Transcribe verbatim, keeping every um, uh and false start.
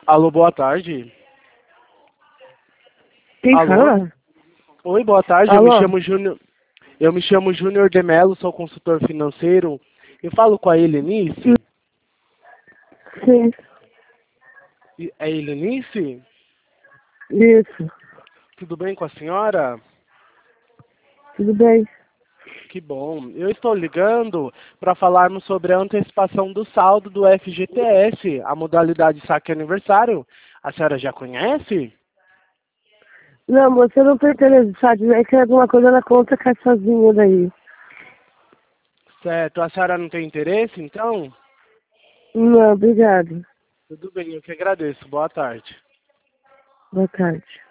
Alô, boa tarde. Quem Alô? fala? Oi, boa tarde. Eu Alô? me chamo Júnior. Eu me chamo Júnior de Mello, sou consultor financeiro. Eu falo com a Helenice. Sim, E- É Helenice? isso. Tudo bem com a senhora? Tudo bem? Que bom. Eu estou ligando para falarmos sobre a antecipação do saldo do F G T S, a modalidade saque aniversário. A senhora já conhece? Não, você não tem interessado, né? Que é alguma coisa na conta cai sozinha daí. Certo. A senhora não tem interesse, então? Não, obrigado. Tudo bem, eu que agradeço. Boa tarde. Boa tarde.